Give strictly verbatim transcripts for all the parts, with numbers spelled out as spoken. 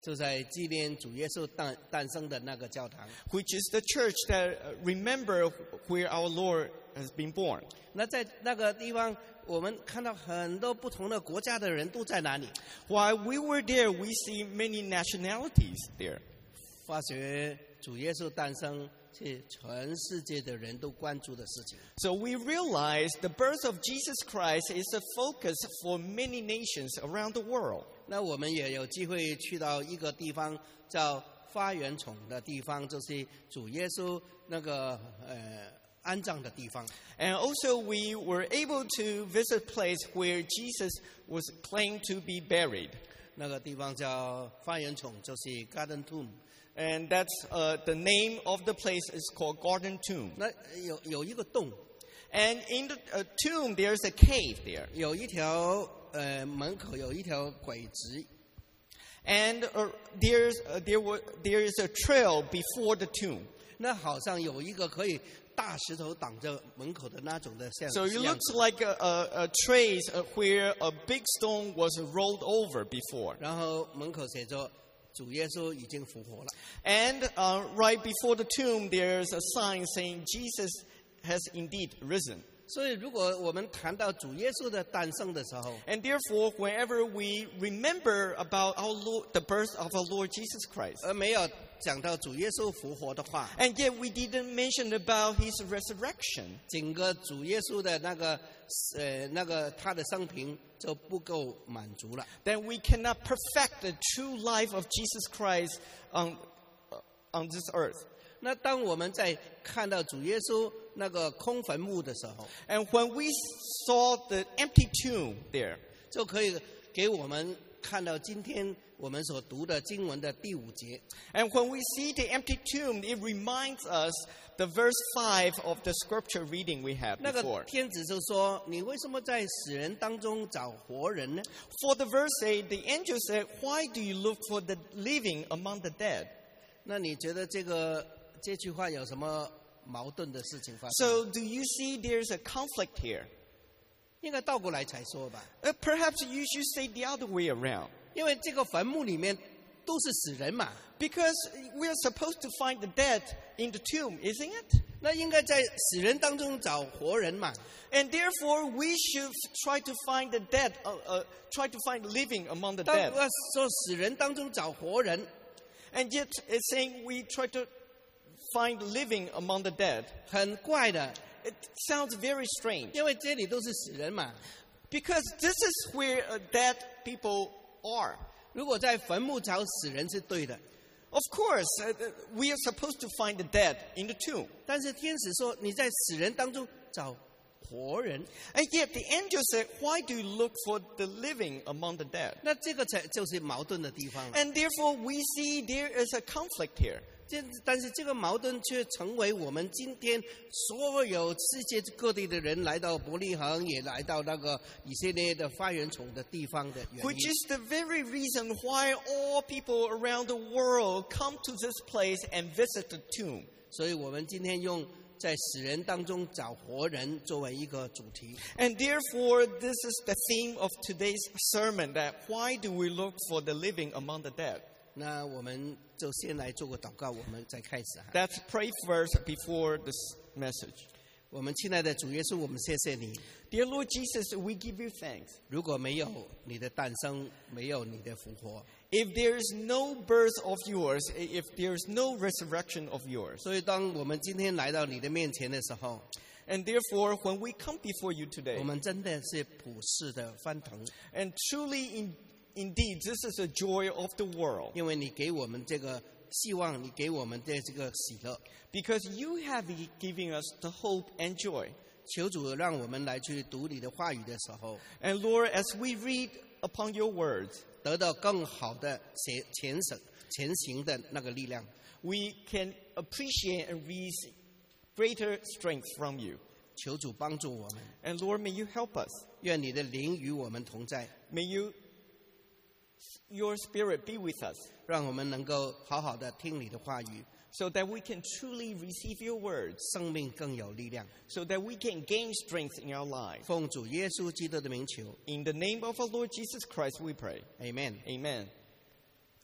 就在纪念主耶稣诞诞生的那个教堂。 which is the church that uh, remember where our Lord has been born. 那在那个地方，我们看到很多不同的国家的人都在哪里？ While we were there, we see many nationalities there. 发觉主耶稣诞生是全世界的人都关注的事情。 So we realize the birth of Jesus Christ is a focus for many nations around the world. 那我们也有机会去到一个地方叫花园丛的地方，就是主耶稣那个呃安葬的地方。 And also we were able to visit a place where Jesus was claimed to be buried. 那个地方叫花园丛，就是 Garden Tomb。 And that's uh, the name of the place is called Garden Tomb. 那有有一个洞， And in the uh, tomb, there's a cave there. 有一条呃门口有一条轨迹。 And uh, there's, uh, there, were, there is a trail before the tomb. 那好像有一个可以大石头挡着门口的那种的像 So it 样 looks 子。 like a, a, a trace uh, where a big stone was rolled over before. 然后门口写着主耶稣已经复活了。 And uh, right before the tomb, there's a sign saying Jesus has indeed risen. 所以，如果我们谈到主耶稣的诞生的时候， And therefore, whenever we remember about our Lord, the birth of our Lord Jesus Christ, 而没有讲到主耶稣复活的话， and yet we didn't mention about his resurrection, 整个主耶稣的那个呃那个他的生平就不够满足了。 then we cannot perfect the true life of Jesus Christ on, uh, on this earth. 那当我们在看到主耶稣那个空坟墓的时候， And when we saw the empty tomb there, 就可以给我们看到今天我们所读的经文的第五节。 and when we see the empty tomb, it reminds us the verse five of the scripture reading we had 那个 before. 天子就说：“你为什么在死人当中找活人呢？” For the verse eight, the angel said, "Why do you look for the living among the dead?" 那你觉得这个这句话有什么矛盾的事情发生？ So do you see there's a conflict here? 应该倒过来才说吧， Uh, perhaps you should say the other way around. 因为这个坟墓里面都是死人嘛， Because we're supposed to find the dead in the tomb, isn't it? 那应该在死人当中找活人嘛。 And therefore, we should try to find the dead, uh, uh, try to find living among the 当 dead. 要说死人当中找活人， And yet, it's saying we try to find living among the dead. 很怪的， It sounds very strange. 因为这里都是死人嘛。 Because this is where uh, dead people are. 如果在坟墓找死人是对的， Of course, uh, we are supposed to find the dead in the tomb. 但是天使说你在死人当中找活人， And yet the angel said, "Why do you look for the living among the dead?" 那这个才就是矛盾的地方了。 And therefore, we see there is a conflict here. 这但是这个矛盾却成为我们今天所有世界各地的人来到伯利恒，也来到那个以色列的发源虫的地方的原 Which 因。 is the very reason why all people around the world come to this place and visit the tomb. 所以我们今天用在死人当中找活人作为一个主题。 And therefore, this is the theme of today's sermon, that why do we look for the living among the dead? 那我们就先来做个祷告，我们再开始哈。 Let's pray first before this message. 我们亲爱的主耶稣，我们谢谢你。 Dear Lord Jesus, we give you thanks. 如果没有你的诞生，没有你的复活， If there is no birth of yours, if there is no resurrection of yours, 所以当我们今天来到你的面前的时候， and therefore when we come before you 我 today, 们真的是普世的翻腾， and truly in, indeed this is a joy of the world, 因为你给我们这个希望，你给我们的这个喜乐。 because you have given us the hope and joy. 求主让我们来去读你的话语的时候， And Lord, as we read upon your words, 得到更好的前前省前行的那个力量。 we can appreciate and receive greater strength from you. 求主帮助我们， And Lord, may you help us. 愿你的灵与我们同在， May you, your spirit be with us, 让我们能够好好的听你的话语， so that we can truly receive your words, 生命更有力量。 so that we can gain strength in our lives. 奉主耶稣基督的名求 In the name of our Lord Jesus Christ, we pray. ，Amen。 Amen.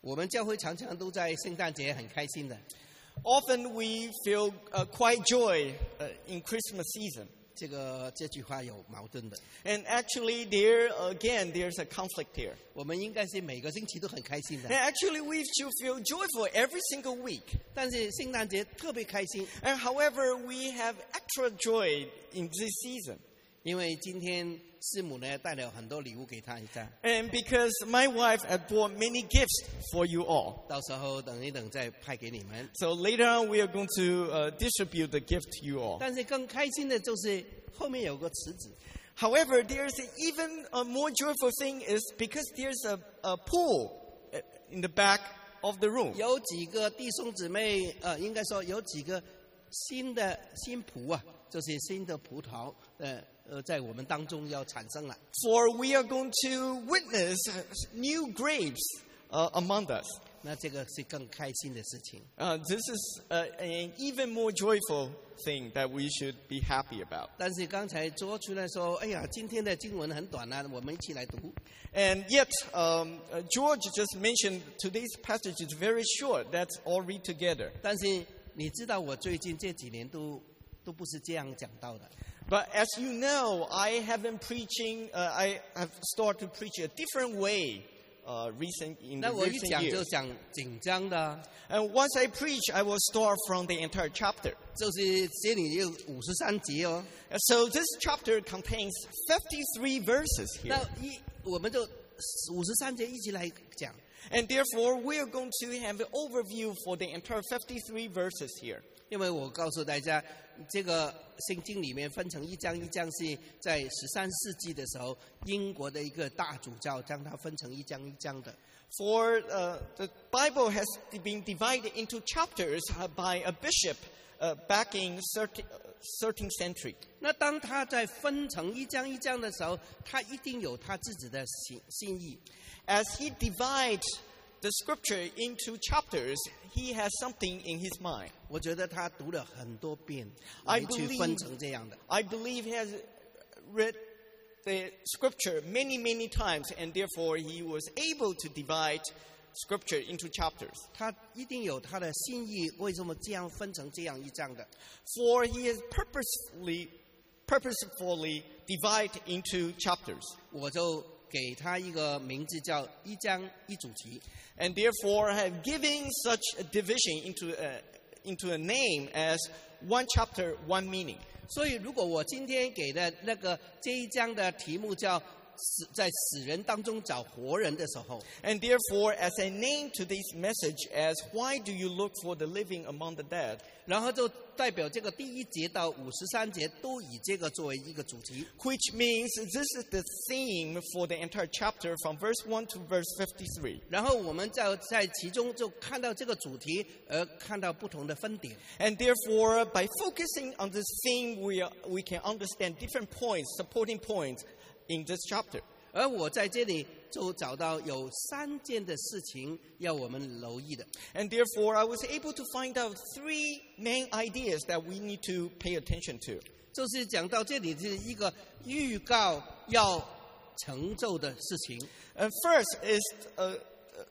我们教会常常都在圣诞节很开心的。 Often we feel uh, quite joy uh, in Christmas season. 这个这句话有矛盾的。 And actually, there again, there's a conflict here. 我们应该是每个星期都很开心的 And，actually, we should feel joyful every single week. 但是圣诞节特别开心， And however, we have extra joy in this season. 因为今天师母呢带了很多礼物给他一下， And because my wife had bought many gifts for you all. 到时候等一等再派给你们。 So later on, we are going to uh, distribute the gift to you all. 但是更开心的就是后面有个池子， However, there's even a more joyful thing is because there's a, a pool uh, in the back of the room. 有几个弟兄姊妹，呃，应该说有几个新的新葡啊，就是新的葡萄，呃呃，在我们当中要产生了。 For we are going to witness new grapes uh, among us. 那这个是更开心的事情。 Uh, this is uh, an even more joyful thing that we should be happy about. 但是刚才卓出来说，哎呀，今天的经文很短啊，我们一起来读。 And yet, um, uh, George just mentioned today's passage is very short. Let's all read together. 但是你知道，我最近这几年都都不是这样讲到的。 But as you know, I have been preaching, uh, I have started to preach a different way uh, recent, in 那 the 我一 recent 讲就 years. 讲紧张的， And once I preach, I will start from the entire chapter. 就是这里有五十三节哦。 And so this chapter contains fifty-three verses 那 here. 一我们就五十三节一起来讲。 And therefore, we are going to have an overview for the entire fifty-three verses here. 因为我告诉大家，这个圣经里面分成一章一章，是在十三世纪的时候，英国的一个大主教将它分成一章一章的。 For uh, the Bible has been divided into chapters uh, by a bishop uh, back in thirteenth century. 那当他在分成一章一章的时候，他一定有他自己的心心意。 As he divides the scripture into chapters, he has something in his mind. 我觉得他读了很多遍 I 来去 believe- 分成这样的。 I believe he has read the scripture many, many times, and therefore he was able to divide scripture into chapters. 他一定有他的心意，为什么这样分成这样一章的？ For he has purposefully, purposefully divided into chapters. 我就给他一个名字叫一章一主题。 And therefore have given such a division into a, into a name as one chapter, one meaning. 所以，如果我今天给的那个这一章的题目叫死在死人当中找活人的时候， And therefore, as a name to this message as why do you look for the living among the dead? 然后就代表这个第一节到五十三节都以这个作为一个主题。 Which means this is the theme for the entire chapter from verse one to verse fifty-three. 然后我们在在其中就看到这个主题，而看到不同的分点。 And therefore, by focusing on this theme, we, are, we can understand different points, supporting points in this chapter. 而我在这里就找到有三件的事情要我们留意的。 And therefore, I was able to find out three main ideas that we need to pay attention to. 就是讲到这里是一个预告要成就的事情。 And first is uh,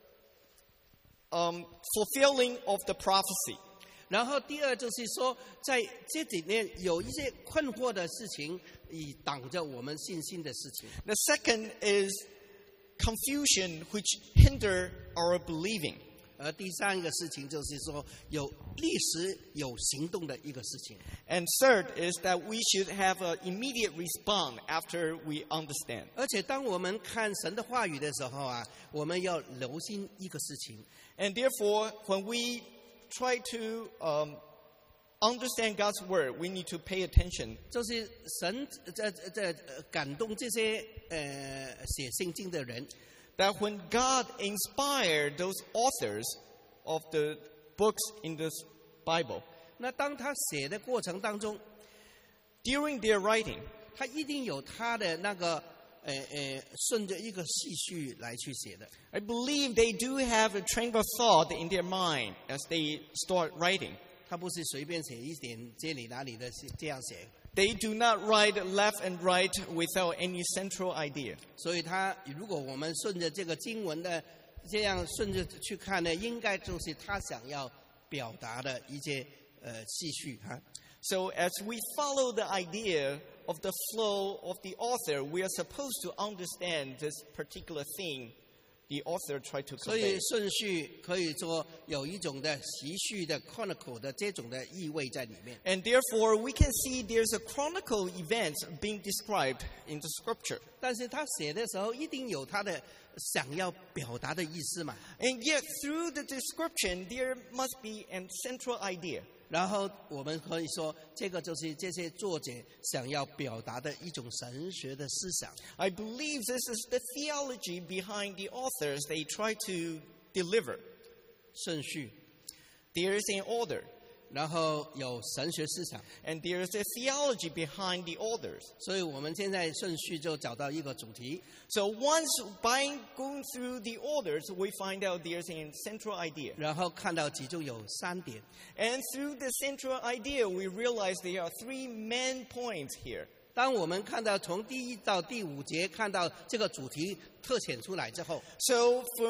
uh, um, fulfilling of the prophecy. 然后第二就是说，在这里面有一些困惑的事情，以挡着我们信心的事情。 The second is confusion which hinder our believing. 而第三个事情就是说，有历史有行动的一个事情。 And third is that we should have an immediate response after we understand. 而且当我们看神的话语的时候啊，我们要留心一个事情， And therefore, when we try to um, understand God's word, we need to pay attention. 就是神在在呃感动这些呃写圣经的人， That when God inspired those authors of the books in this Bible, 那当他写的过程当中， during their writing, 他一定有他的那个呃呃顺着一个系序来去写的。 I believe they do have a train of thought in their mind as they start writing. 他不是随便写一点这里哪里的这样写， They do not write left and right without any central idea. 所以他如果我们顺着这个经文的这样顺着去看呢，应该就是他想要表达的一些呃继续哈。 So as we follow the idea of the flow of the author, we are supposed to understand this particular thing the author tried to 所 convey. 以顺序可以说有一种的习序的 chronicle 的这种的意味在里面。 And therefore, we can see there's a chronicle event being described in the scripture. 但是他写的时候一定有他的想要表达的意思嘛。 And yet, through the description, there must be a central idea. 然后我们可以说，这个就是这些作者想要表达的一种神学的思想。 I believe this is the theology behind the authors they try to deliver. 顺序， There is an order, 然后有神学思想， and there is a theology behind the authors. 所以我们现在顺序就找到一个主题。 So once by going through the orders, we find out there's a central idea. 然后看到其中有三点， And through the central idea, we realize there are three main points here. 当我们看到从第一到第五节看到这个主题特显出来之后， So for,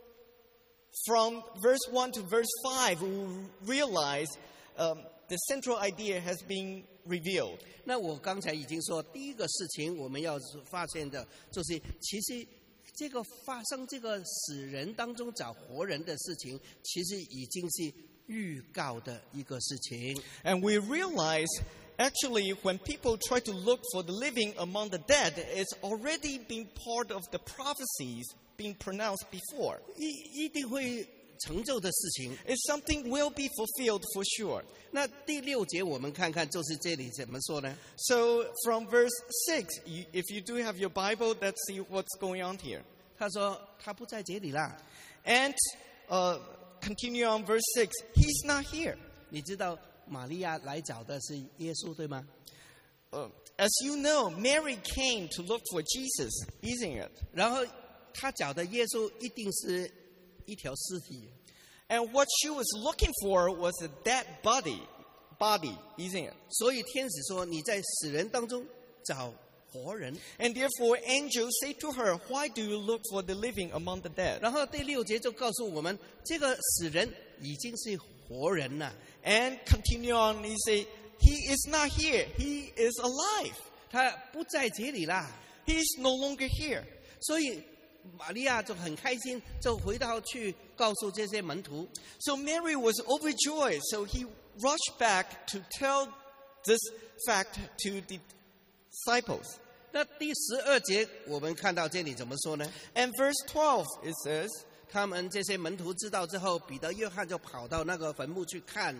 from verse one to verse five, we realize um, the central idea has been revealed. 那我刚才已经说，第一个事情我们要发现的就是，其实这个发生这个死人当中找活人的事情，其实已经是预告的一个事情。 And we realize actually when people try to look for the living among the dead, it's already been part of the prophecies being pronounced before. 一一定会成就的事情。 It's something will be fulfilled for sure. 那第六节我们看看，就是这里怎么说呢？ So from verse six, you, if you do have your Bible, let's see what's going on here. 他说他不在这里啦。 And uh, continue on verse six, he's not here. 你知道玛利亚来找的是耶稣，对吗？ Uh, as you know, Mary came to look for Jesus, isn't it? 然后他找的耶稣一定是一条尸体。 And what she was looking for was a dead body, body, isn't it? 所以天使说：“你在死人当中找活人。 And therefore angels say to her, why do you look for the living among the ” dead? 然后第六节就告诉我们，这个死人已经是活人了， And continue on, he say, he is not here, he is alive. 他不在这里啦。 He is no longer here. 所以玛利亚就很开心，就回到去告诉这些门徒。 So Mary was overjoyed, so he rushed back to tell this fact to the disciples. 那第十二节我们看到这里怎么说呢？ And verse twelve, it says, 他们这些门徒知道之后，彼得、约翰就跑到那个坟墓去看。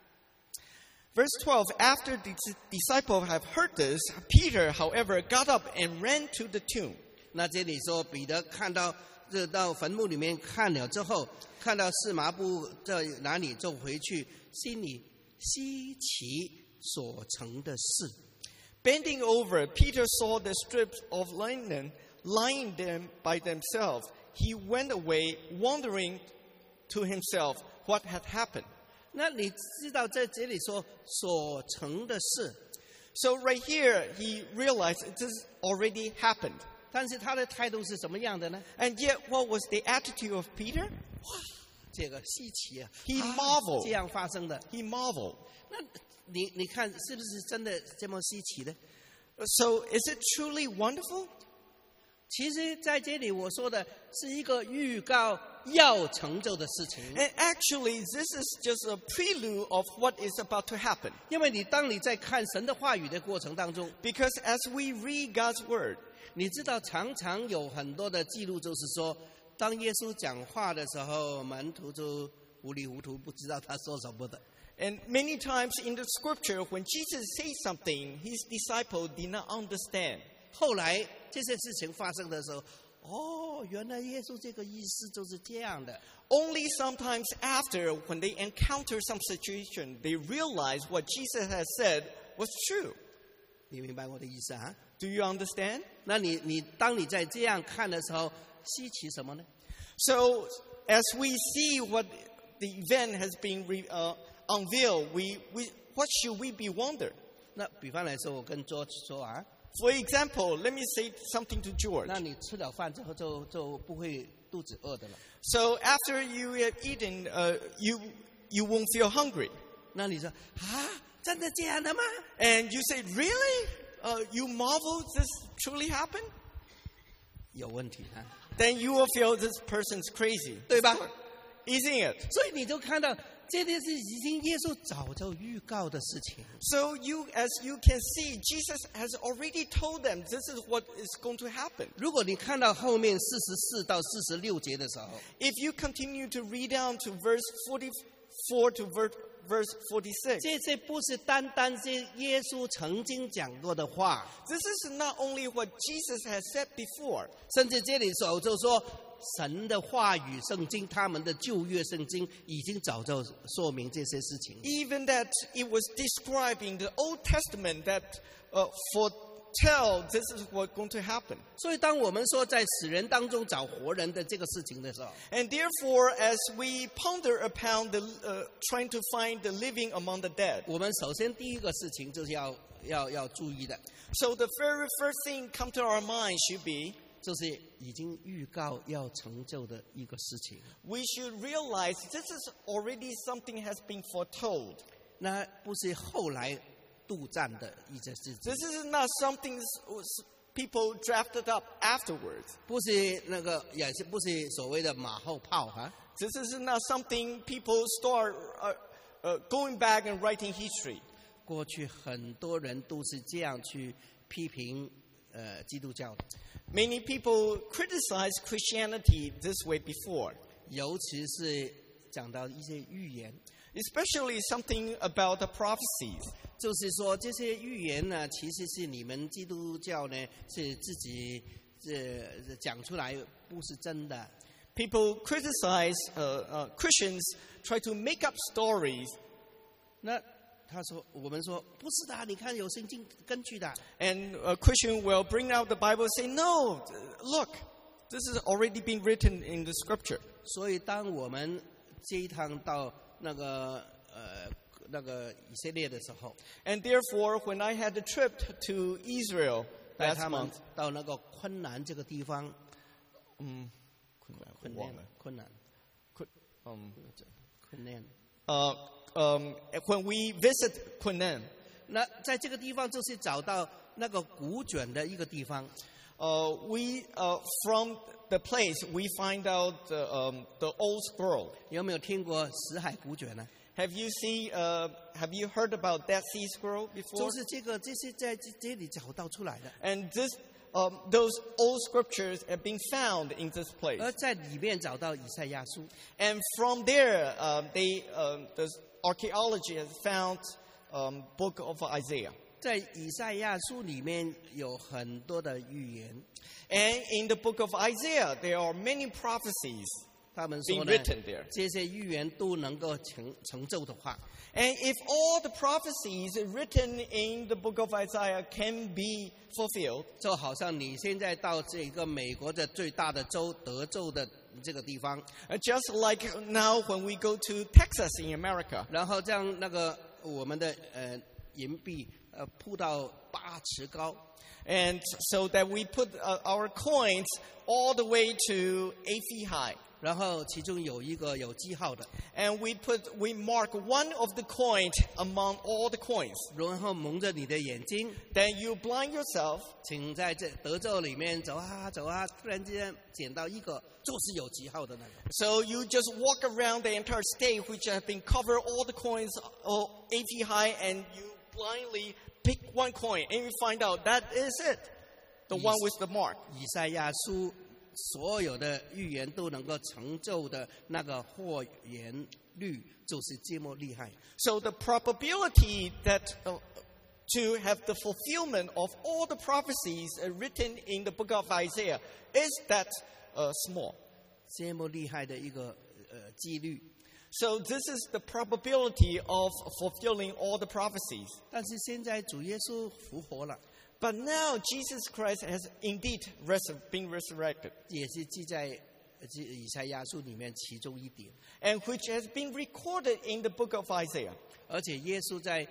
verse twelve, after the disciples have heard this, Peter, however, got up and ran to the tomb. 那这里说彼得看到这到坟墓里面看了之后，看到四麻布在哪里，就回去，心里稀奇所成的事。 Bending over, Peter saw the strips of linen lying them by themselves. He went away, wondering to himself what had happened. 那你知道在这里说所成的事， So right here, he realized it has already happened. 但是他的态度是什么样的呢？ And yet, what was the attitude of Peter? 这个稀奇啊 He 啊 marveled. 这样发生的。 He marveled. 那你你看是不是真的这么稀奇呢？ So, is it truly wonderful? 其实在这里我说的是一个预告要成就的事情。 And actually, this is just a prelude of what is about to happen. 因为你当你在看神的话语的过程当中， Because as we read God's word, 你知道常常有很多的记录，就是说，当耶稣讲话的时候，门徒就糊里糊涂，不知道他说什么的。 and many times in the scripture, when Jesus says something, his disciples did not understand. 后来这些事情发生的时候，哦，原来耶稣这个意思就是这样的。 Only sometimes after, when they encounter some situation, they realize what Jesus has said was true. 你明白我的意思啊？ Do you understand? 那你你当你在这样看的时候，稀奇什么呢？ So, as we see what the event has been re, uh, unveiled, we, we, what should we be wonder? 那比方来说，我跟 George 说啊， For example, let me say something to George. 那你吃了饭之后就就不会肚子饿的了。 So after you have eaten, uh, you you won't feel hungry. 那你说啊，真的这样的吗？ And you say, really? Uh, you marvel this truly happened? 有问题啊， Then you will feel this person's crazy. 对吧？ Isn't it? 所以你就看到这件事已经耶稣早就预告的事情。 So you, as you can see, Jesus has already told them this is what is going to happen. 如果你看到后面四十四到四十六节的时候， If you continue to read down to verse forty-four to verse verse forty-six, 这些不是单单是耶稣曾经讲过的话， this is not only what Jesus has said before. 甚至这里手就说神的话语圣经，他们的旧约圣经已经早就说明这些事情。 Even that it was described in the Old Testament that uh, foretell this is what's going to happen. 所以当我们说在死人当中找活人的这个事情的时候， And therefore, as we ponder upon the uh, trying to find the living among the dead, 我们首先第一个事情就是要要要注意的， so the very first thing come to our mind should be 就是已经预告要成就的一个事情。 we should realize this is already something has been foretold. 那不是后来杜撰的一件事情， This is not something people drafted up afterwards. 不是那个也是不是所谓的马后炮哈。 This is not something people start uh, uh, going back and writing history. 过去很多人都是这样去批评呃基督教的， Many people criticize Christianity this way before, 尤其是讲到一些预言， especially something about the prophecies. 就是说这些预言呢，其实是你们基督教呢是自己呃讲出来，不是真的。 People criticize uh, uh, Christians, try to make up stories, 那他说，我们说不是的，你看有圣经根据的。 and a Christian will bring out the Bible and say, no, look, this has already been written in the scripture. 所以当我们这一趟到那个呃那个以色列的时候， And therefore, when I had the trip to Israel 带 last 他们 month, 到那个昆南这个地方， um, 昆南昆南 um, 昆南。 uh, um, when we visit Quinlan, 那在这个地方就是找到那个古卷的一个地方， uh, we uh, from the place we find out the, um, the old scroll. 有没有听过死海古卷呢？ Have you seen? Uh, have you heard about Dead Sea Scroll 就 before? 是这个，这是在这这里找到出来的， And this, um, those old scriptures have been found in this place. 而在里面找到以赛亚书， And from there, um, they, um, the archaeology has found um, book of Isaiah. 在以赛亚书里面有很多的预言， And in the book of Isaiah, there are many prophecies 他们说 being 呢 written there. 这些预言都能够成成就的话， And if all the prophecies written in the book of Isaiah can be fulfilled, 就好像你现在到这个美国的最大的州德州的这个地方， uh, just like now when we go to Texas in America, 然后将那个我们的呃银币呃铺到八尺高， and so that we put uh, our coins all the way to eight feet high. 然后其中有一个有记号的， And we put we mark one of the coins among all the coins. 然后蒙着你的眼睛， Then you blind yourself, 请在这德州里面走啊走啊，突然之间捡到一个就是有记号的那个， so you just walk around the entire state, which have been covered all the coins uh, eight feet high, and you blindly pick one coin, and you find out that is it, the one with the mark. 以赛亚书所有的预言都能够成就的那个或言率就是这么厉害。 So the probability that uh, to have the fulfillment of all the prophecies uh, written in the book of Isaiah is that uh, small. 这么厉害的一个呃几率， So this is the probability of fulfilling all the prophecies. 但是现在主耶稣复活了， But now Jesus Christ has indeed res- been resurrected, 也是记在呃这以赛亚书里面其中一点。 and which has been recorded in the book of Isaiah. 而且耶稣在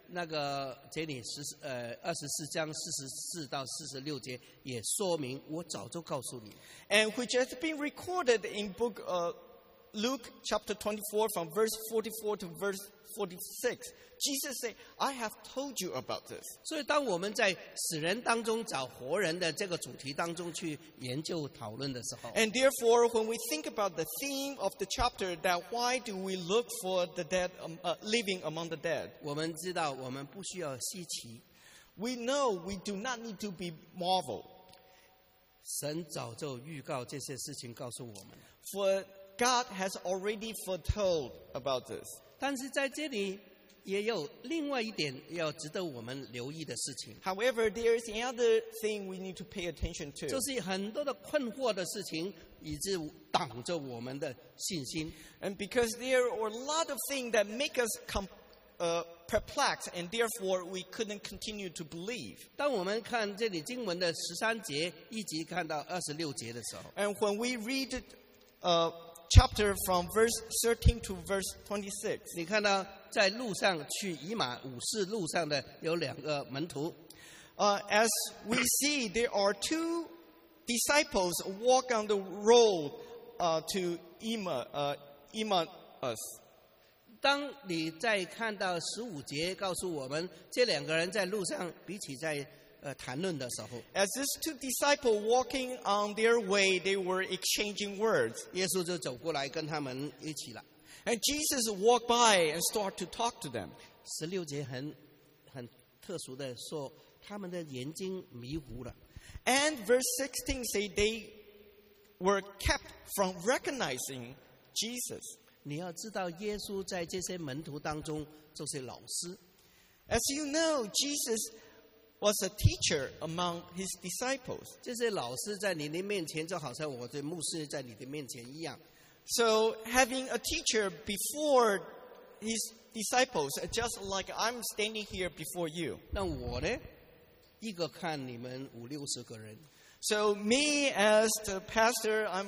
那个这里十呃二十四章四十四到四十六节也说明，我早就告诉你。 And which has been recorded in book uh, Luke chapter twenty-four from verse forty-four to verse forty-six. Jesus said, I have told you about this. 所以，当我们在死人当中找活人的这个主题当中去研究讨论的时候， And therefore, when we think about the theme of the chapter, that why do we look for the dead, um, uh, living among the dead? 我们知道我们不需要稀奇， We know we do not need to be marveled. 神早就预告这些事情告诉我们。 For God has already foretold about this. 但是在这里也有另外一点要值得我们留意的事情， However, there is another thing we need to pay attention 就 to. 是很多的困惑的事情，以致挡着我们的信心。 And because there are a lot of things that make us com- uh, perplexed, and therefore we couldn't continue to believe. 当我们看这里经文的十三节一直看到二十六节的时候， And when we read uh, chapter from verse thirteen to verse twenty-six, 你看到在路上去以马五世路上的有两个门徒， uh, as we see, there are two disciples walk on the road uh, to Emma, uh, Emmaus. 当你在看到十五节告诉我们这两个人在路上彼此在呃谈论的时候， As these two disciples walking on their way, they were exchanging words. 耶稣就走过来跟他们一起了。 And Jesus walked by and started to talk to them. 十六节很很特殊的说，他们的眼睛迷糊了。 And verse sixteen say they were kept from recognizing Jesus. 你要知道，耶稣在这些门徒当中就是老师。 As you know, Jesus was a teacher among his disciples. 这些老师在你的面前，就好像我的牧师在你的面前一样。 So having a teacher before his disciples, just like I'm standing here before you. 那我呢，一个看你们五六十个人， So me as the pastor, I'm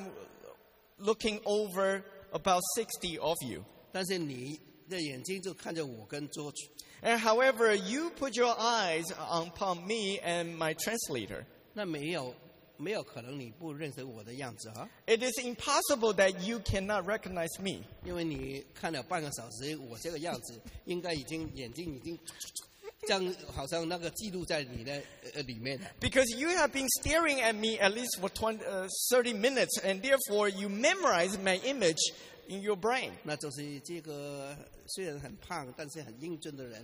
looking over about sixty of you. 但是你的眼睛就看着我跟桌子。 And however, you put your eyes upon me and my translator. 那没有没有可能你不认识我的样子啊， It is impossible that you cannot recognize me. 因为你看了半个小时，我这个样子，应该已经眼睛已经这样，好像那个记录在你的呃里面了。 Because you have been staring at me at least for twenty, uh, thirty minutes, and therefore you memorize my image in your brain. 那就是这个虽然很胖，但是很英俊的人，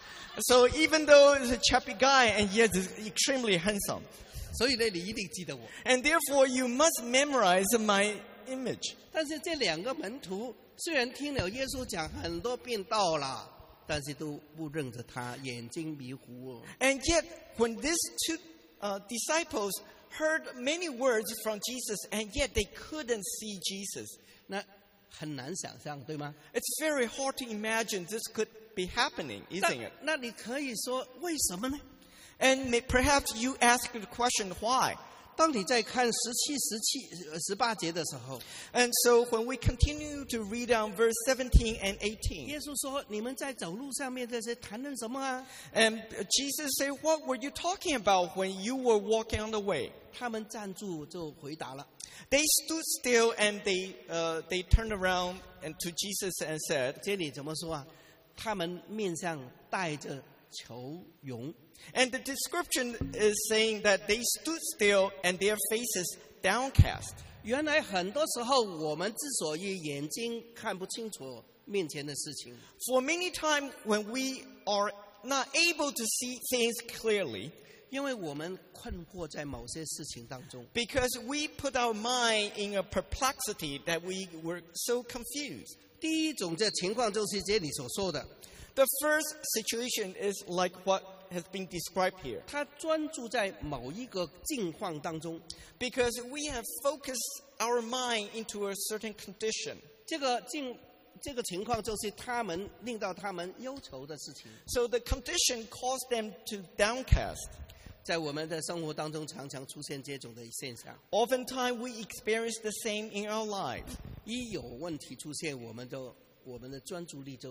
So even though he's a chubby guy, and yet he's extremely handsome. 所以呢，你一定记得我。 And therefore you must memorize my image. 但是这两个门徒虽然听了耶稣讲很多遍道了，但是都不认得他，眼睛迷糊哦。 And yet, when these two uh, disciples heard many words from Jesus, and yet they couldn't see Jesus. 那很难想象，对吗？ It's very hard to imagine this could be happening, 那 isn't it? 那你可以说为什么呢？ And may, perhaps you ask the question, why? 当你在看十七、十七、呃十八节的时候， And so when we continue to read on verse seventeen and eighteen, 耶稣说：“你们在走路上面这些谈论什么啊 and Jesus said, what were you talking about when you were walking on the way?？” 他们站住就回答了。 They stood still and they, uh, they turned around and to Jesus and said, 这里怎么说啊？他们面上带着愁容。 and the description is saying that they stood still and their faces downcast. 原来很多时候我们之所以眼睛看不清楚面前的事情， For many times when we are not able to see things clearly, 因为我们困惑在某些事情当中。 because we put our mind in a perplexity that we were so confused. 第一种这情况就是这里所说的， The first situation is like what has been described here. 他专注在某一个境况当中。 Because we have focused our mind into a certain condition. 这个境这个情况就是他们令到他们忧愁的事情。 So the condition caused them to downcast. 在我们的生活当中，常常出现这种的现象。 Oftentimes we experience the same in our lives. 一有问题出现，我们就我们的专注力就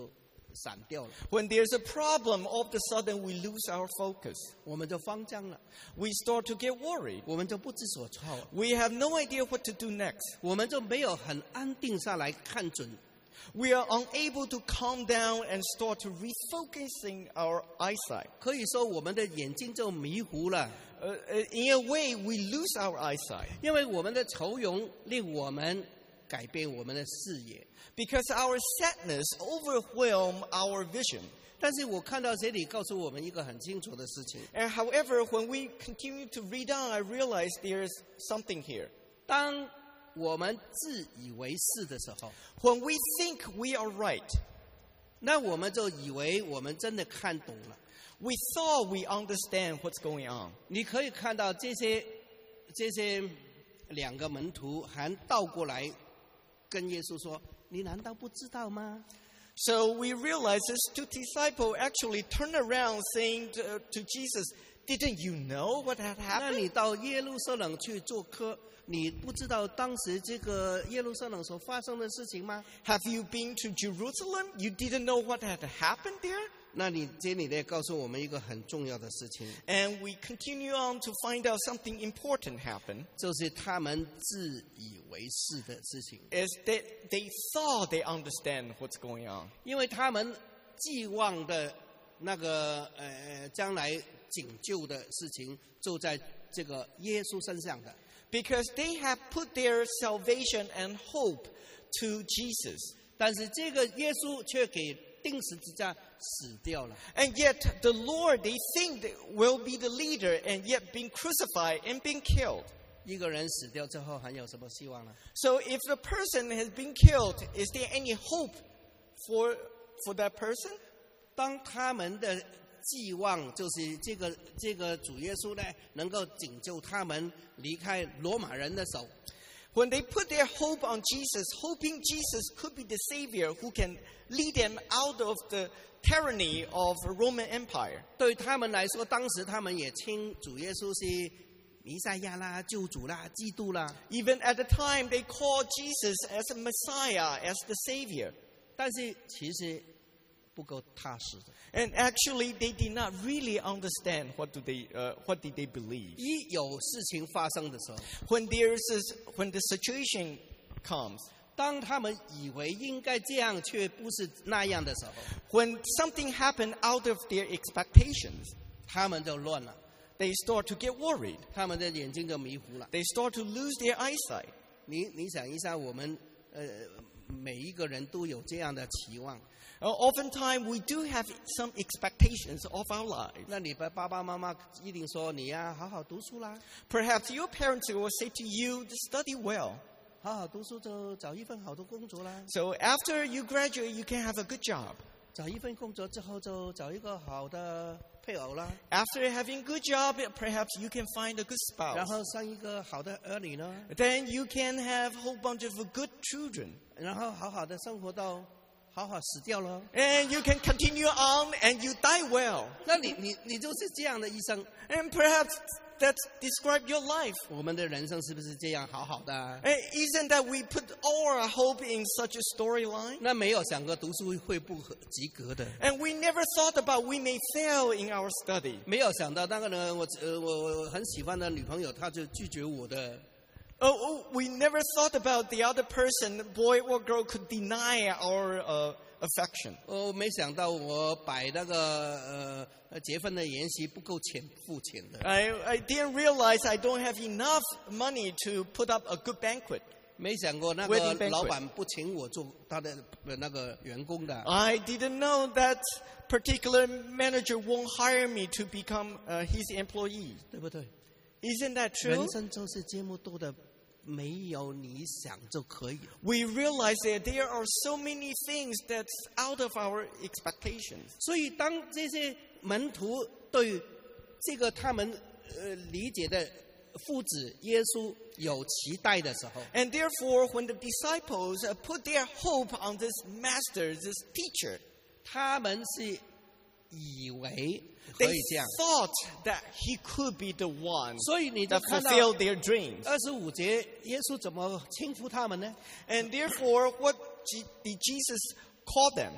散掉了， When there's a problem, all of a sudden we lose our focus. 我们就慌张了， We start to get worried. 我们就不知所措了， We have no idea what to do next. 我们就没有很安定下来看准。 We are unable to calm down and start to refocusing our eyesight. 可以说我们的眼睛就迷糊了， Uh, uh, in a way, we lose our eyesight 因为我们的愁容令我们改变我们的视野。 because our sadness overwhelm our vision. 但是我看到这里告诉我们一个很清楚的事情： And however, when we continue to read on, I realize there is something here. 当我们自以为是的时候， When we think we are right, 那我们就以为我们真的看懂了。 we thought we understand what's going on. 你可以看到这些这些两个门徒还倒过来跟耶稣说：“你难道不知道吗？” So we realize these two disciples actually turned around saying to, to Jesus, "Didn't you know what had 那 happened? 你到耶路撒冷去做客，你不知道当时这个耶路撒冷所发生的事情吗？ Have you been to Jerusalem? You didn't know what had happened there?" 那你这里呢告诉我们一个很重要的事情， And we continue on to find out something important happened. 就是他们自以为是的事情， Is that they thought they understand what's going on. 因为他们寄望的那个呃将来拯救的事情，就在这个耶稣身上的。 Because they have put their salvation and hope to Jesus. 但是这个耶稣却给钉十字架死掉了。 And yet the Lord, they think that will be the leader and yet being crucified and being killed. 一个人死掉之后还有什么希望呢？ So if the person has been killed, is there any hope for, for that person? 当他们的寄望就是这个这个主耶稣呢，能够拯救他们离开罗马人的手。 When they put their hope on Jesus, hoping Jesus could be the Savior who can lead them out of the tyranny of the Roman Empire. 对他们来说，当时他们也称主耶稣是弥赛亚啦、救主啦、基督啦。 Even at the time, they called Jesus as a Messiah, as the Savior. 但是其实不够踏实的。 And actually, they did not really understand what do they, uh, what did they believe. 一有事情发生的时候， When there is, this, when the situation comes, 当他们以为应该这样，却不是那样的时候， when something happened out of their expectations, 他们就乱了， they start to get worried. 他们的眼睛就迷糊了。 They start to lose their eyesight. 你你想一下，我们呃每一个人都有这样的期望。 Uh, oftentimes, we do have some expectations of our lives. 那你的爸爸妈妈一定说你呀、好好读书啦， Perhaps your parents will say to you, study well. 好好读书就找一份好的工作啦。 So after you graduate, you can have a good job. 找一份工作之后就找一个好的配偶啦， After having a good job, perhaps you can find a good 然 spouse. 后生一个好的儿女呢， Then you can have a whole bunch of good children. 然后好好的生活到好好死掉了。 And you can continue on and you die well. 那你你你就是这样的一生， And perhaps that describes your life. 我们的人生是不是这样好好的、啊？ And isn't that we put all our hope in such a storyline? 那没有想过读书会不合及格的， And we never thought about we may fail in our study. 没有想到那个呢，我呃我我很喜欢的女朋友，她就拒绝我的。 Oh, oh, we never thought about the other person, boy or girl, could deny our uh, affection. 我没想到我摆那个呃结婚的筵席不够钱付钱的， I, I didn't realize I don't have enough money to put up a good banquet. 没想过那 Wedding 个 banquet 老板不请我做他的呃那个员工的。 I didn't know that particular manager won't hire me to become uh, his employee. 对不对？ Isn't that true? 人生就是这么多的，没有你想就可以了。 We realize that there are so many things that's out of our expectations. 所以当这些门徒对这个他们呃理解的父子耶稣有期待的时候， And therefore, when the disciples uh, put their hope on this master, this teacher, 他们是以为可 they 以这样。 thought that he could be the one 所以你就 that 看到 fulfilled their dreams. 二十五节，耶稣怎么称呼他们呢？ And therefore, what G- did Jesus call them?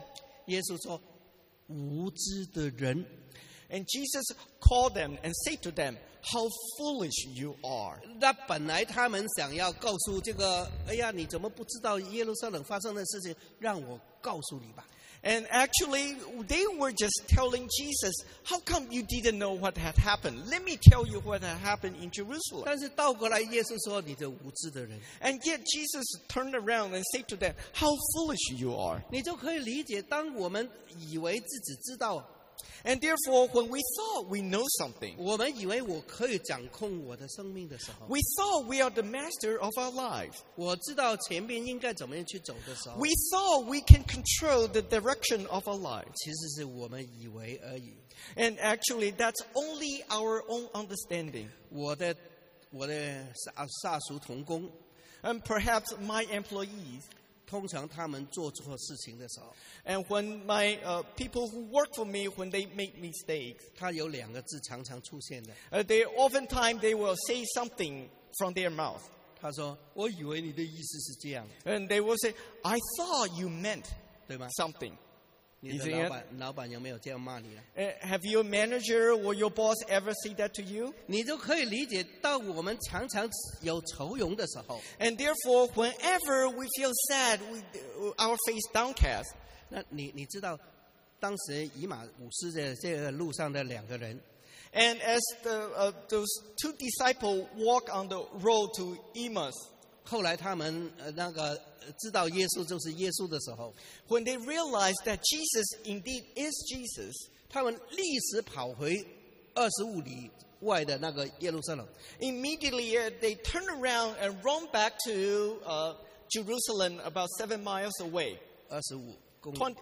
耶稣说：“无知的人。” And Jesus called them and said to them, "How foolish you are." 那本来他们想要告诉这个，哎呀，你怎么不知道耶路撒冷发生的事情？让我告诉你吧。 And actually, they were just telling Jesus, "How come you didn't know what had happened? Let me tell you what had happened in Jerusalem." 但是倒过来，耶稣说：“你这无知的人。” And yet Jesus turned around and said to them, "How foolish you are." 你就可以理解，当我们以为自己知道， And therefore, when we thought we know something, 我们以为我可以掌控我的生命的时候， we thought we are the master of our life. 我知道前面应该怎么样去走的时候， We thought we can control the direction of our life. 其实是我们以为而已。 And actually, that's only our own understanding. 我的我的下下属同工， And perhaps my employees, 通常他们做错事情的时候， and when my uh, people who work for me, when they make mistakes, 他有两个字常常出现的。 uh, they oftentimes they will say something from their mouth. 他说：“我以为你的意思是这样， And they will say, "I thought you meant 对吗？ something." 你的 Isn't 老板老板有没有这样骂你啊？ Uh, have your manager or your boss ever say that to you? 你就可以理解到，我们常常有愁容的时候， And therefore, whenever we feel sad, we, our face downcast, 那你你知道，当时以马五斯的这个路上的两个人， and as the, uh, those two disciples walk on the road to Emmaus, 后来他们呃那个呃知道耶稣就是耶稣的时候， when they realize that Jesus indeed is Jesus, 他们立时跑回二十五里外的那个耶路撒冷。 immediately uh, they turn around and run back to uh, Jerusalem about seven miles away, 二十五公里 twenty,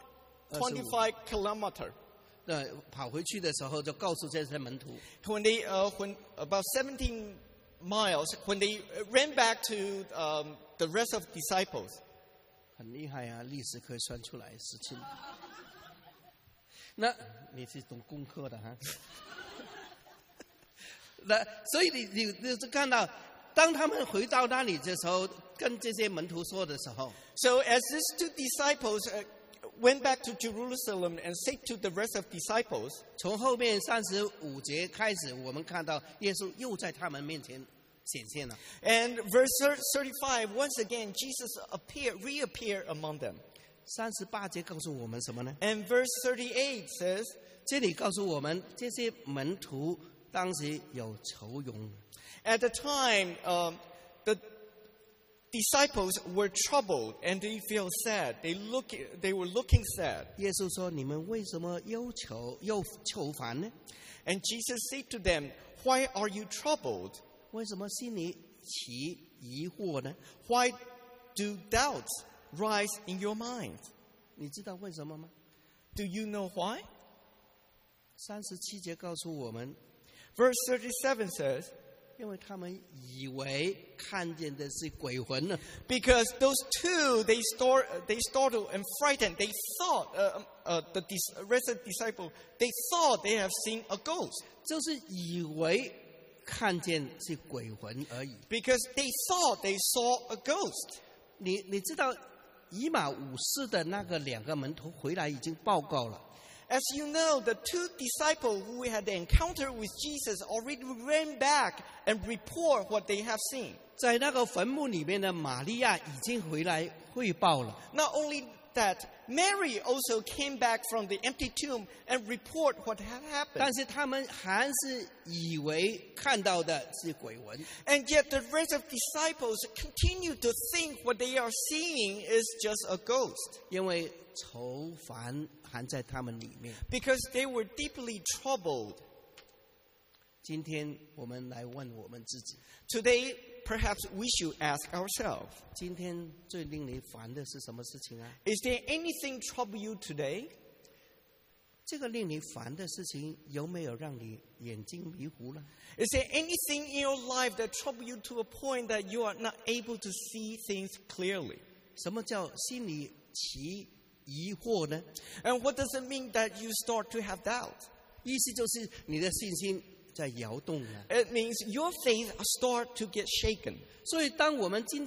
25 kilometers. 对，跑回去的时候就告诉这些门徒， When they, uh, when about seventeen miles, when they ran back to um, the rest of disciples, 很厉害啊，历史可以算出来事情。那你是懂功课的哈？那所以你你你就看到，当他们回到那里的时候，跟这些门徒说的时候， so as these two disciples uh, went back to Jerusalem and said to the rest of disciples, 从后面三十五节开始，我们看到耶稣又在他们面前显现了。 and verse thirty-five, once again, Jesus appear, reappeared among them. 三十八节告诉我们什么呢？ And verse thirty-eight says, 这里告诉我们，这些门徒当时有愁容。 at the time, um, the disciples were troubled and they feel sad. They look, they were looking sad. 耶稣说：“你们为什么忧愁又愁烦呢？ And Jesus said to them, "Why are you troubled? 为什么心里起疑惑呢？ Why do doubts rise in your minds? 你知道为什么吗？ Do you know why?" 三十七节告诉我们， Verse thirty-seven says, 因为他们以为看见的是鬼魂呢。 because those two, they, start, they startled and frightened. They thought, uh, uh, the dis- rest of the disciples, they thought they have seen a ghost. 就是以为看见是鬼魂而已。 Because they thought they saw a ghost. 你你知道，以马五世的那个两个门徒回来已经报告了。 As you know, the two disciples who had the encounter with Jesus already ran back and report what they have seen. 在那个坟墓里面的玛利亚已经回来汇报了。 Not only that, Mary also came back from the empty tomb and report what had happened. 但是他们还是以为看到的是鬼魂。 And yet the rest of disciples continue to think what they are seeing is just a ghost. 因为愁烦含在他们里面。 Because they were deeply troubled. 今天我们来问我们自己， Today, perhaps we should ask ourselves, 今天最令你烦的是什么事情啊？ is there anything trouble you today? 这个令你烦的事情有没有让你眼睛迷糊了？ Is there anything in your life that trouble you to a point that you are not able to see things clearly? 什么叫心里起疑惑呢？ And what does it mean that you start to have doubt? 意思就是你的信心在摇动啊。 It means your faith start to get shaken. 所以，当我们今天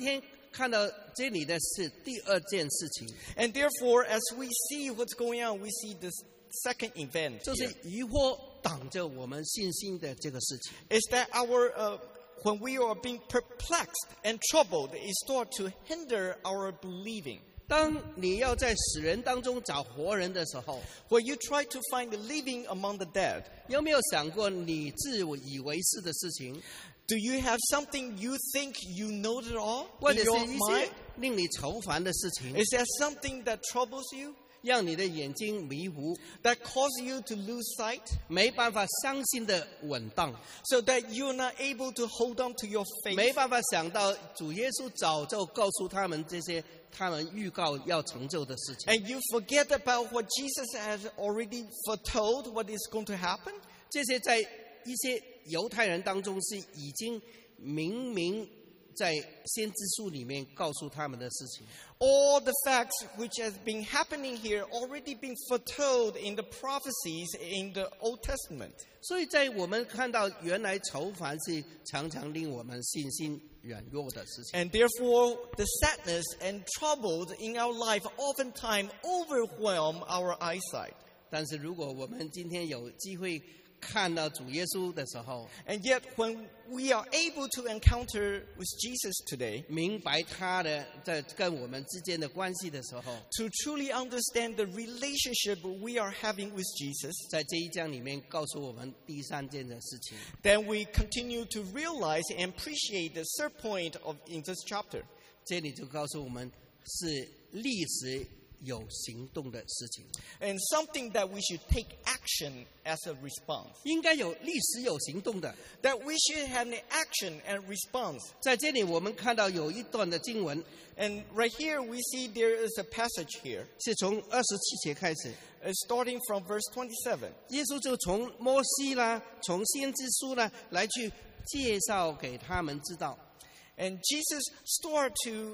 看到这里的是第二件事情， And therefore, as we see what's going on, we see this second event 就是 here, 疑惑挡着我们信心的这个事情。 is that our uh, when we are being perplexed and troubled, it starts to hinder our believing. 当你要在死人当中找活人的时候， When you try to find the living among the dead, 有没有想过你自以为是的事情， do you have something you think you know it all 或 in 者是 your 一 mind? 些令你愁烦的事情， Is there something that troubles you, 让你的眼睛迷糊， that causes you to lose sight, 没办法相信的稳当， so that you're not able to hold on to your 没 faith? 办法想到主耶稣早就告诉他们这些他们预告要成就的事情。 And you forget about what Jesus has already foretold what is going to happen? 这些在一些犹太人当中是已经明明在先知书里面告诉他们的事情。 All the facts which has been happening here already been foretold in the prophecies in the Old Testament. 所以在我们看到原来愁烦是常常令我们信心软弱的事情。 And therefore, the sadness and troubles in our life oftentimes overwhelm our eyesight. 但是如果我们今天有机会看到主耶稣的时候， And yet, when we are able to encounter with Jesus today, 明白他的在跟我们之间的关系的时候， to truly understand the relationship we are having with Jesus, 在这一章里面告诉我们第三件的事情， then we continue to realize and appreciate the third point of in this chapter. 这里就告诉我们是历史有行动的事情， And something that we should take action as a response. 应该有历史有行动的。 That we should have an action and response. 在这里我们看到有一段的经文， And right here we see there is a passage here, 是从二十七节开始， uh, starting from verse twenty-seven. 耶稣就从摩西啦，从先知书啦来去介绍给他们知道。 And Jesus started to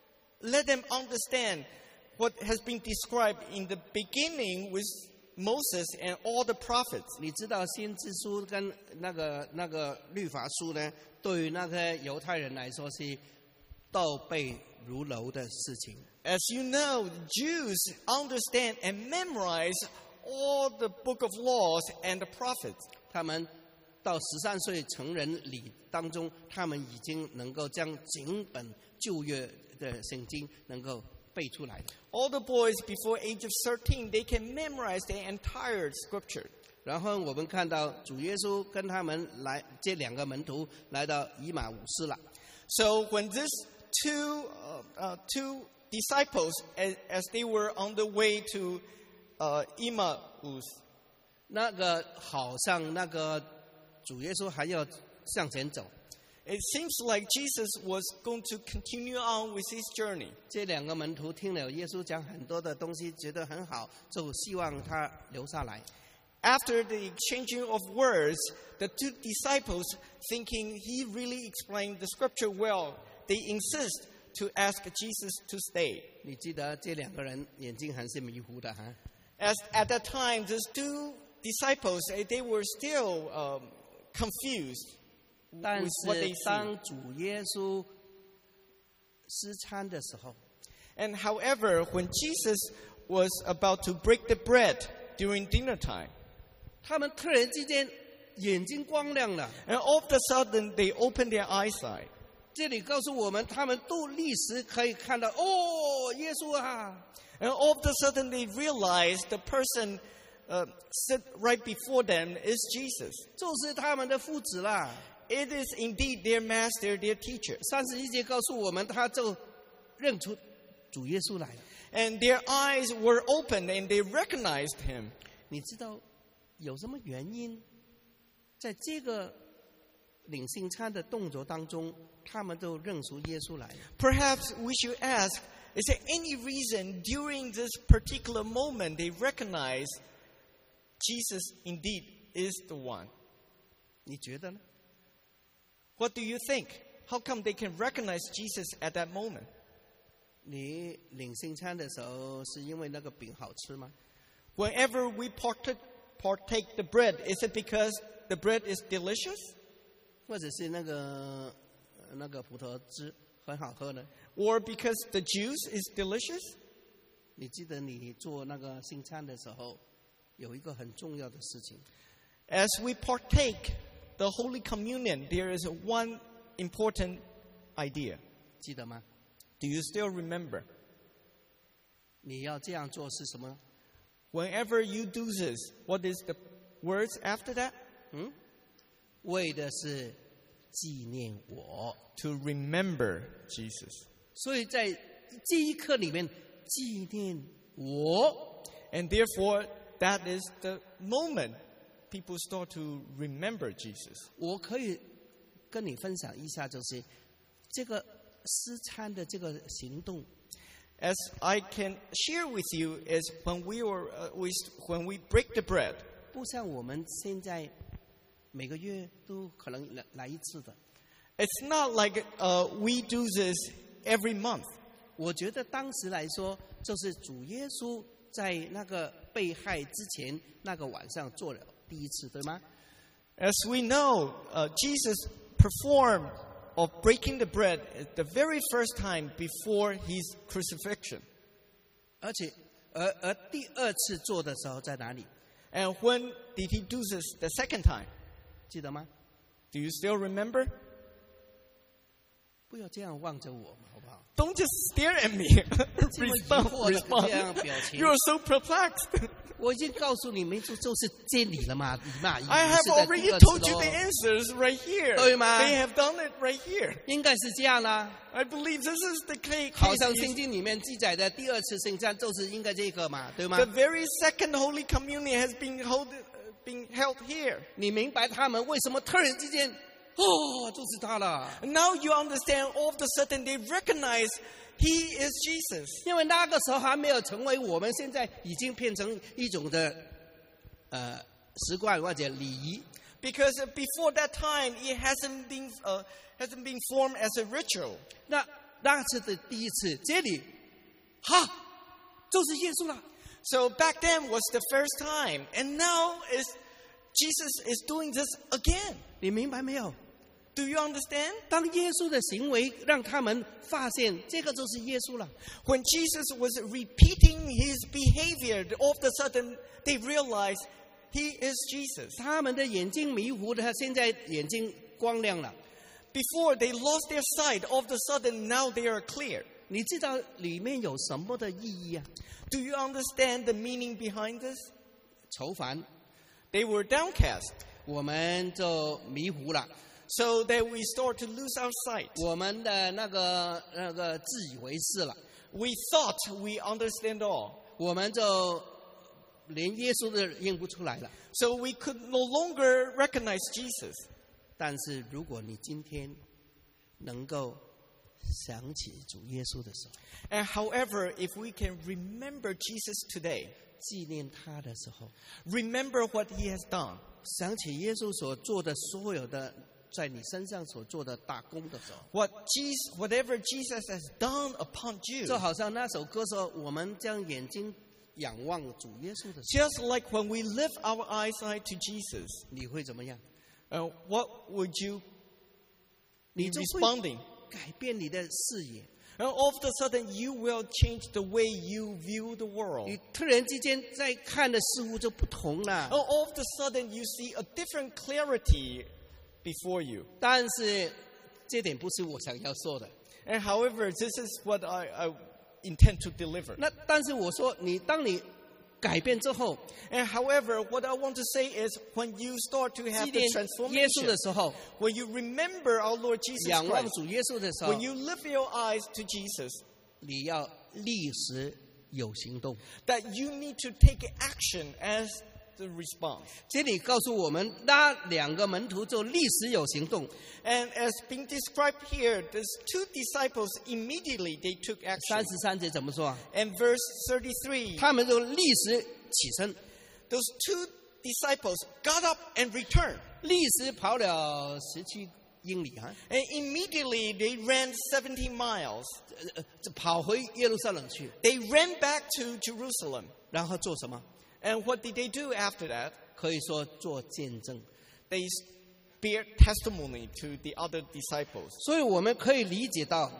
let them understand what has been described in the beginning with Moses and all the prophets. 你知道先知书跟那个那个律法书呢，对于那个犹太人来说是倒背如流的事情。 As you know, Jews understand and memorize all the book of laws and the prophets. 他们到十三岁成人礼当中，他们已经能够将整本旧约的圣经能够背出来。 All the boys before age of thirteen, they can memorize the entire scripture. 然后我们看到主耶稣跟他们来这两个门徒来到以马忤斯了。 So when these two uh, uh, two disciples, as, as they were on the way to uh, Emmaus, 那个好像那个主耶稣还要向前走， it seems like Jesus was going to continue on with his journey. 这两个门徒听了耶稣讲很多的东西，觉得很好，就希望他留下来。 After the exchanging of words, the two disciples, thinking he really explained the scripture well, they insist to ask Jesus to stay. 你记得这两个人眼睛还是迷糊的哈？ As at that time, these two disciples, eh, they were still um, confused 但 with what they 是 see. 当主耶稣施餐的时候， And however, when Jesus was about to break the bread during dinner time, 他们突然之间眼睛光亮了。 and all of a sudden they opened their eyesight. 这里告诉我们，他们都立时可以看到，哦，耶稣啊！ And all of a sudden they realized the person uh, sit right before them is Jesus. 就是他们的父子啦。 It is indeed their master, their teacher. 三十一节告诉我们，他就认出主耶稣来了。 And their eyes were opened and they recognized him. 你知道有什么原因，在这个领圣餐的动作当中，他们都认出耶稣来了？ Perhaps we should ask, is there any reason during this particular moment they recognize Jesus indeed is the one? 你觉得呢？ What do you think? How come they can recognize Jesus at that moment? 你领圣餐的时候，是因为那个饼好吃吗？ Whenever we partake, partake the bread, is it because the bread is delicious? 或者是那个那个葡萄汁很好喝呢？ or because the juice is delicious? 你记得你做那个圣餐的时候，有一个很重要的事情， As we partake the Holy Communion, there is one important idea. 记得吗？ Do you still remember? 你要这样做是什么？ Whenever you do this, what is the words after that? 嗯，为的是纪念我。 To remember Jesus. 所以在这一刻里面，纪念我。 And therefore, that is the moment people start to remember Jesus. 我可以跟你分享一下，就是这个施餐的这个行动。 As I can share with you is when we were uh, we, when we break the bread, 不像我们现在每个月都可能来来一次的。 it's not like uh, we do this every month. 我觉得当时来说，就是主耶稣在那个被害之前那个晚上做了第一次，对吗？ As we know, uh, Jesus performed of breaking the bread at the very first time before his crucifixion. 而且，而而第二次做的时候在哪里？ And when did he do this the second time? 记得吗？ Do you still remember? 不要这样望着我，好不好？ Don't just stare at me. 这么疑 respond, 惑的 respond. 这样表情 You are so perplexed. 我已经告诉你们，就就是真理了嘛，你嘛， I 已 have 经是在 already 第二 told 次 you 咯 the answers right here. 对吗？ They have done it right here. 应该是这样啦。 I believe this is the case. 好像圣经里面记载的第二次圣餐就是应该这个嘛，对吗 The？very second Holy Communion has been held, uh, been held here. 你明白他们为什么突然之间，哦，就是他了。 And now you understand all of a sudden they recognize he is Jesus. 因为那个时候还没有成为我们现在已经变成一种的呃习惯或者礼仪。 Because before that time, it hasn't been, uh, hasn't been formed as a ritual. 那那次的第一次，这里，哈，就是耶稣了。 So back then was the first time. And now is Jesus is doing this again. 你明白没有？ Do you understand? 当耶稣的行为让他们发现这个就是耶稣了， When Jesus was repeating his behavior, all of a sudden they realized he is Jesus. 他们的眼睛迷糊的，他现在眼睛光亮了。 Before they lost their sight, all of a sudden now they are clear. 你知道里面有什么的意义啊？ Do you understand the meaning behind this? 愁烦， They were downcast, 我们就迷糊了， so that we start to lose our sight. 我们的那个那个自以为是了， We thought we understand all, 我们就连耶稣都认不出来了。 so we could no longer recognize Jesus. 但是如果你今天能够想起主耶稣的时候， And however, if we can remember Jesus today, 纪念他的时候， remember what he has done, 想起耶稣所做的所有的在你身上所做的大功的时候， what Jesus, whatever Jesus has done upon you, 就好像那首歌说，我们将眼睛仰望主耶稣的时候， just like when we lift our eyesight to Jesus, 你会怎么样？ uh, what would you 你 be 就会 responding? 改变你的视野。 And all of a sudden, you will change the way you view the world. 你突然之间在看的事物就不同了。 And all of a sudden, you see a different clarity before you. 但是这点不是我想要说的。 And however, this is what I, I intend to deliver. 那但是我说，你当你改变之后， And however, what I want to say is when you start to 纪 have the 念耶稣 transformation, 的时候， when you remember our Lord Jesus 仰望 Christ, 主耶稣的时候 when，you lift your eyes to Jesus, 你要立时有行动。 that you need to take action as the response. 这里告诉我们，那两个门徒就立时有行动。 And as being described here, these two disciples immediately they took 三 action. 十三节怎么说啊？ And verse thirty-three, 他们就立时起身， those two disciples got up and returned. 立时跑了十七英里啊， And immediately they ran seventeen miles. 呃呃，就跑回耶路撒冷去， They ran back to Jerusalem. 然后做什么？ And what did they do after that? 可以说做见证。 They bear testimony to the other disciples. 所以我们可以理解到，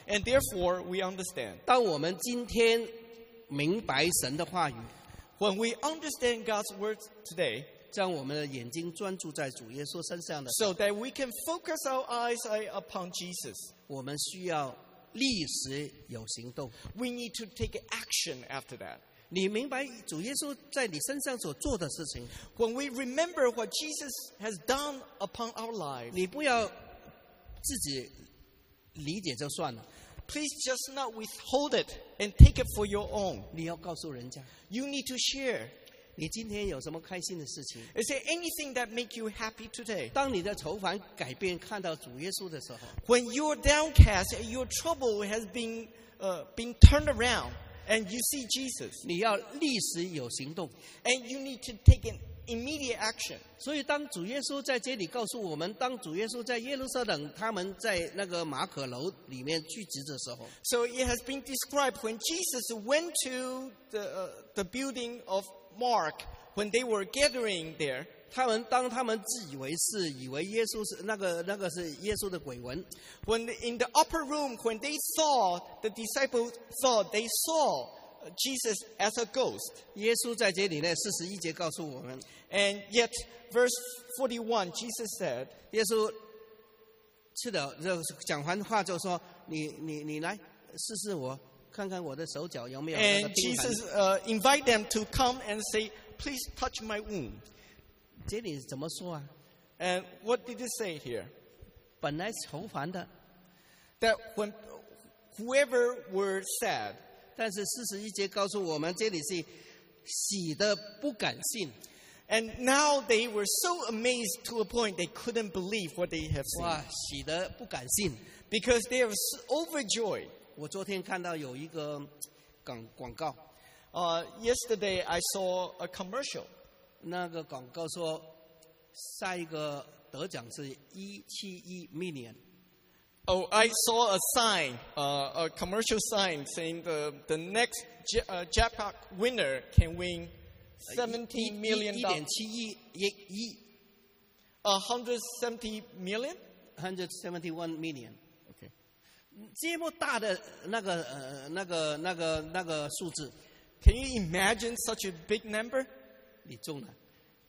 And therefore, we understand. 当我们今天明白神的话语， When we understand God's word today, 将我们的眼睛专注在主耶稣身上的时候， so that we can focus our eyes upon Jesus, 我们需要立时有行动。 we need to take action after that. 你明白主耶稣在你身上所做的事情， When we remember what Jesus has done upon our lives, 你不要自己理解就算了， please just not withhold it and take it for your own. 你要告诉人家， You need to share. 你今天有什么开心的事情？ Is there anything that make you happy today? 当你的愁烦改变，看到主耶稣的时候， When you're downcast and your trouble has been uh, been turned around and you see Jesus, 你要立时有行动。 and you need to take an immediate action. 所以，当主耶稣在这里告诉我们，当主耶稣在耶路撒冷，他们在那个马可楼里面聚集的时候， So it has been described when Jesus went to the uh, the building of Mark, when they were gathering there, 他们当他们自以为是，以为耶稣是那个那个是耶稣的鬼魂， when in the upper room, when they saw, the disciples thought they saw Jesus as a ghost. 耶稣在这里呢，四十一节告诉我们， And yet, verse forty-one, Jesus said, 耶稣是的，就讲完话就说：“你你你来试试我，看看我的手脚有没有那个 and 钉痕。 Jesus uh, invite them to come and say, please touch my wound. 这里怎么说啊？ And what did it say here? 本来愁烦的， That when whoever were sad, 但是四十一节告诉我们，这里是喜的不敢信。 and now they were so amazed to a point they couldn't believe what they have seen. 哇，喜的不敢信。 Because they were so overjoyed. 我昨天看到有一个广广告， Uh, yesterday I saw a commercial. 那个广告说，下一个得奖是一七一 million。 Oh, I saw a sign, uh, a commercial sign saying the, the next j- uh, jackpot winner can win seventeen million 一 dollars. 点七亿一一 one hundred seventy million? hundred seventy one million。 Okay. 这么大的那个呃那个那个那个数字， Can you imagine such a big number? 你中了，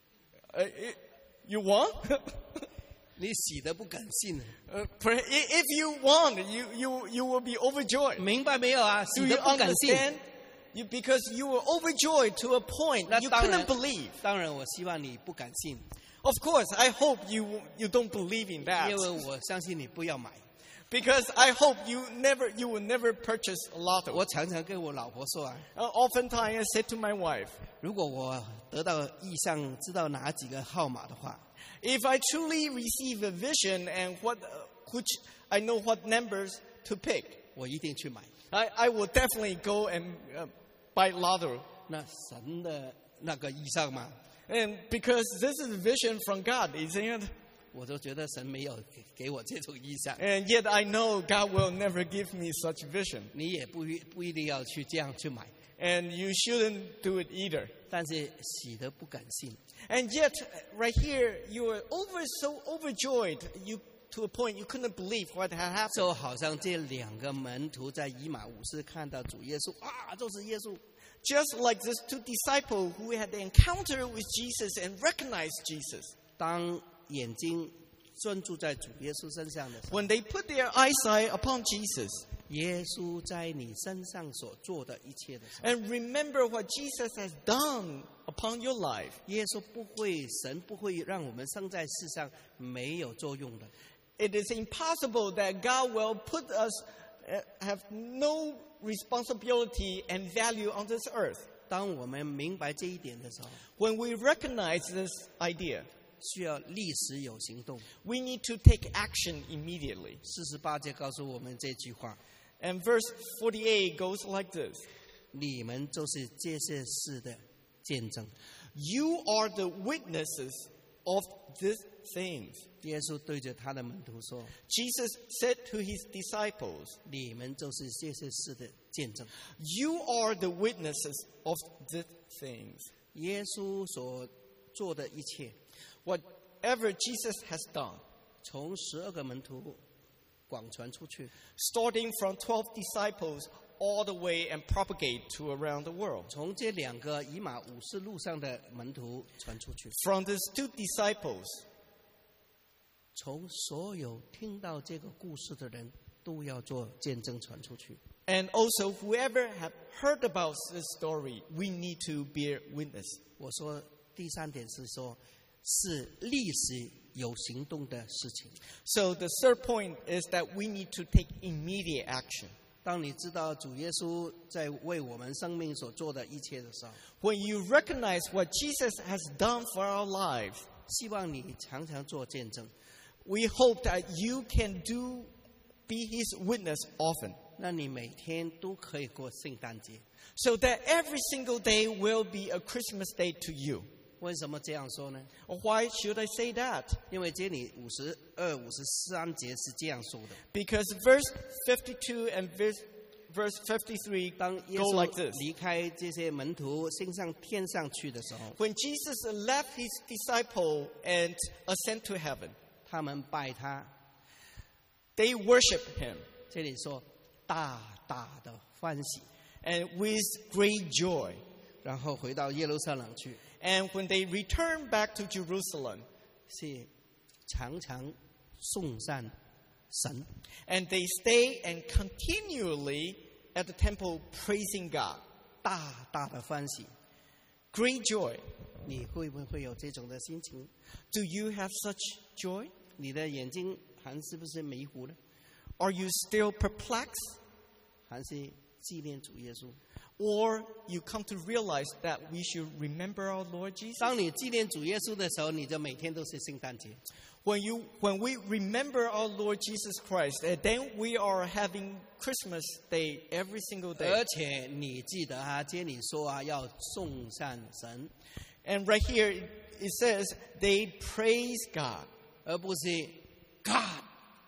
Uh, it, you won? 你喜得不敢信， uh, per- i- if you won, you, you, you will be overjoyed. 明白没有啊？ Do 喜 you 得不敢信。 understand? You, because you were overjoyed to a point 那 you 当然 couldn't believe. 当然，我希望你不敢信， Of course, I hope you, you don't believe in that. 因为我相信你不要买。 Because I hope you never, you will never purchase a lotto. 我常常跟我老婆说啊， Uh, oftentimes I said to my wife, 如果我得到意向，知道哪几个号码的话， if I truly receive a vision and what, uh, which I know what numbers to pick, 我一定去买。 I, I will definitely go and uh, buy lotto. 那神的那个意向嘛， And because this is a vision from God, isn't it? 我就觉得神没有给给我这种意向， And yet I know God will never give me such vision. 你也不一不一定要去这样去买， And you shouldn't do it either. 但是喜得不敢信。 And yet, right here, you were over so overjoyed, you to a point you couldn't believe what had happened. 就好像这两个门徒在以马五斯看到主耶稣啊，就是耶稣。 Just like these two disciples who had the encounter with Jesus and recognized Jesus. 当眼睛专注在主耶稣身上的时候， When they put their eyesight upon Jesus 耶稣在你身上所做的一切的时候， and remember what Jesus has done upon your life, 耶稣不会，神不会让我们生在世上没有作用的。 it is impossible that God will put us, uh, have no responsibility and value on this earth. 当我们明白这一点的时候， When we recognize this idea, 需要立时有行动。 we need to take action immediately. 四十八节告诉我们这句话： And verse forty-eight goes like this. 你们就是这些事的见证。 You are the witnesses of these things. 耶稣对着他的门徒说 Jesus said to his disciples, 你们就是这些事的见证。 you are the witnesses of these things. 耶稣所做的一切， Whatever Jesus has done, 从十二个门徒广传出去。 starting from twelve disciples all the way and propagate to around the world. 从这两个以马五世路上的门徒传出去， From these two disciples, 从所有听到这个故事的人都要做见证传出去。 and also whoever have heard about this story, we need to bear witness. 我说第三点是说，是历史有行动的事情。 So the third point is that we need to take immediate action. 当你知道主耶稣在为我们生命所做的一切的时候， When you recognize what Jesus has done for our lives, 希望你常常做见证。 we hope that you can do, be His witness often, 那你每天都可以过圣诞节。 so that every single day will be a Christmas day to you. 为什么这样说呢？ Why should I say that? 因为这里五十二、五十三节是这样说的： Because verse fifty-two and verse, verse fifty-three 当耶 go 稣 like this. 离开这些门徒升上天上去的时候， When Jesus left his disciple and ascended to heaven, 他们拜他。 they worshiped him, 这里说大大的欢喜， and with great joy. 然后回到耶路撒冷去， And when they returned back to Jerusalem, 是常常颂赞神。 and they stay and continually at the temple praising God. 大大的欢喜， Great joy. 你会不会有这种的心情？ Do you have such joy? 你的眼睛还是不是迷糊呢？ Are you still perplexed? 还是纪念主耶稣？ Or you come to realize that we should remember our Lord Jesus? 当你纪念主耶稣的时候，你就每天都是圣诞节。 When you, when we remember our Lord Jesus Christ, and then we are having Christmas Day every single 而 day. 且你记得啊，接你说啊，要颂赞神， And right here it it says they praise God. 而不是 God。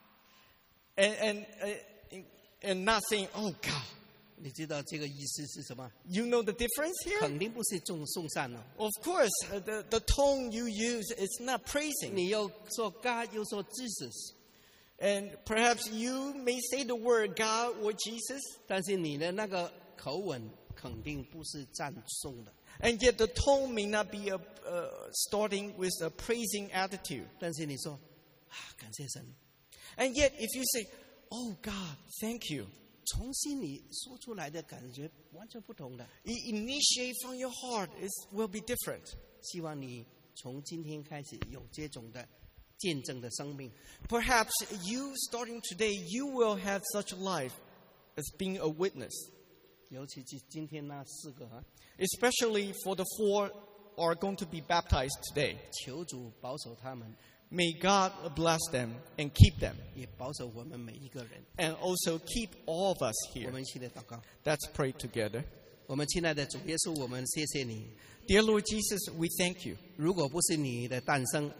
And, and, uh, and not saying, oh God. 你知道这个意思是什么？ You know the difference here? 肯定不是颂颂赞哦。 Of course, uh, the, the tone you use is not praising. 你又说 God， 又说 Jesus， And perhaps you may say the word God or Jesus, 但是你的那个口吻肯定不是赞颂的。 and yet the tone may not be a, uh, starting with a praising attitude. 但是你说啊，感谢神， And yet if you say, oh God, thank you, 从心里说出来的感觉完全不同的。 it initiate from your heart, it will be different. 希望你从今天开始有这种的见证的生命。 Perhaps you, starting today, you will have such life as being a witness, 尤其是今天那四个啊， especially for the four are going to be baptized today. 求主保守他们， May God bless them and keep them, 也保守我们每一个人。 and also keep all of us 我 here. 们一起来祷告。 Let's pray together. 我们亲爱的主耶稣，我们谢谢你。 Dear Lord Jesus, we thank you. 如果不是你的诞生，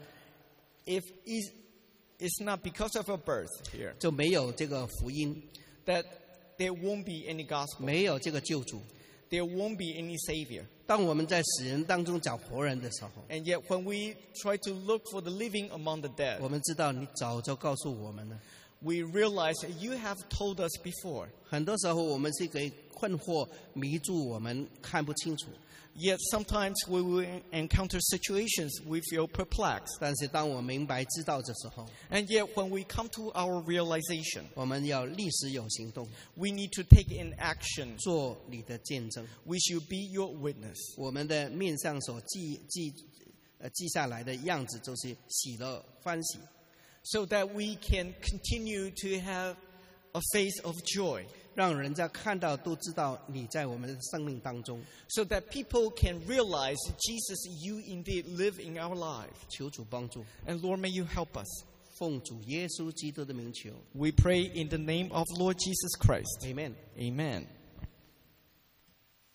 If it's it's not because of a birth here, 就没有这个福音， that there won't be any gospel, 没有这个救主。 there won't be any savior. 当我们在死人当中找活人的时候， And yet when we try to look for the living among the 我 dead, 们知道你早就告诉我们了。 we realize that you have told us before. 很多时候我们是给困惑迷住我们，看不清楚。 Yet sometimes we will encounter situations we feel perplexed. 但是当我明白知道的时候， And yet when we come to our realization, 我们要立时有行动， we need to take in action. 做你的见证。 We should be your witness. 我们的面上所记记呃记下来的样子，就是喜乐欢喜， So that we can continue to have a face of joy. 让人家看到都知道你在我们的生命当中。 So that people can realize, Jesus, you indeed live in our lives. 求主帮助， And Lord, may you help us. 奉主耶稣基督的名求 We pray in the name of Lord Jesus Christ. ，Amen。 Amen.